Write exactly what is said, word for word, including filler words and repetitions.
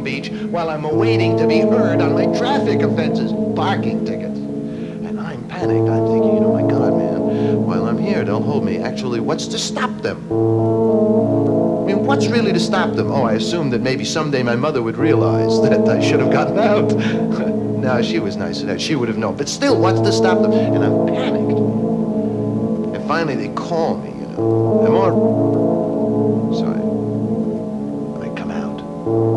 Beach while I'm awaiting to be heard on my traffic offenses, parking tickets. And I'm panicked. I'm thinking, you know, my God, man, while I'm here, don't hold me. Actually, what's to stop them? I mean, what's really to stop them? Oh, I assumed that maybe someday my mother would realize that I should have gotten out. No, she was nice enough. She would have known. But still, what's to stop them? And I'm panicked. And finally, they call me, you know. I'm all... So I, I come out.